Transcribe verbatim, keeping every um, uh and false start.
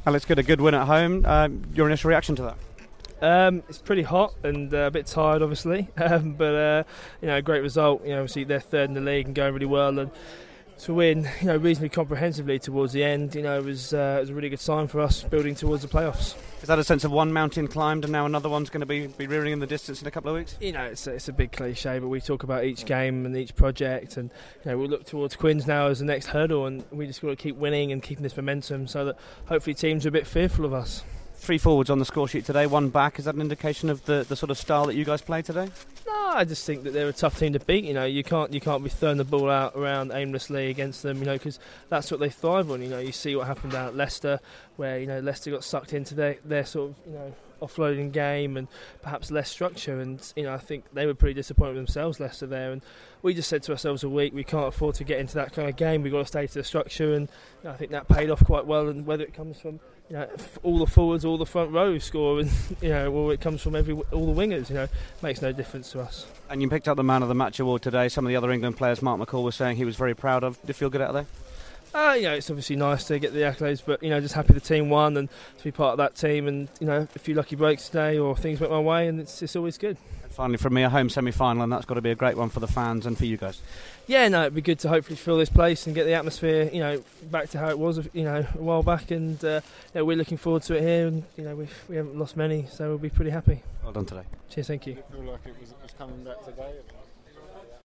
Alex, good, a good win at home. Um, your initial reaction to that? Um, it's pretty hot and uh, a bit tired, obviously, um, but uh, you know, a great result. You know, obviously they're third in the league and going really well, and to win, you know, reasonably comprehensively towards the end, you know, it was uh, it was a really good sign for us building towards the playoffs. Is that a sense of one mountain climbed and now another one's going to be, be rearing in the distance in a couple of weeks? You know, it's a, it's a big cliche, but we talk about each game and each project, and you know, we look towards Quins now as the next hurdle, and we just got to keep winning and keeping this momentum so that hopefully teams are a bit fearful of us. Three forwards on the score sheet today, one back. Is that an indication of the, the sort of style that you guys play today? No, I just think that they're a tough team to beat. You know, you can't you can't be throwing the ball out around aimlessly against them. You know, because that's what they thrive on. You know, you see what happened out at Leicester, where you know Leicester got sucked into their, their sort of you know offloading game and perhaps less structure. And you know, I think they were pretty disappointed with themselves, Leicester, there. And we just said to ourselves a week, we can't afford to get into that kind of game. We've got to stay to the structure, and you know, I think that paid off quite well. And whether it comes from you know, all the forwards, all the front row score, and you know, or it comes from every all the wingers, you know, makes no difference to us. And you picked up the Man of the Match award today. Some of the other England players, Mark McCall was saying he was very proud of. Did you feel good out there? Uh, you know, it's obviously nice to get the accolades, but you know, just happy the team won and to be part of that team. And you know, a few lucky breaks today, or things went my way, and it's it's always good. And finally, from me, a home semi-final, and that's got to be a great one for the fans and for you guys. Yeah, no, it'd be good to hopefully fill this place and get the atmosphere, you know, back to how it was, you know, a while back. And uh, you know, we're looking forward to it here. And you know, we we haven't lost many, so we'll be pretty happy. Well done today. Cheers, thank you. Did it feel like it was, it was coming back today?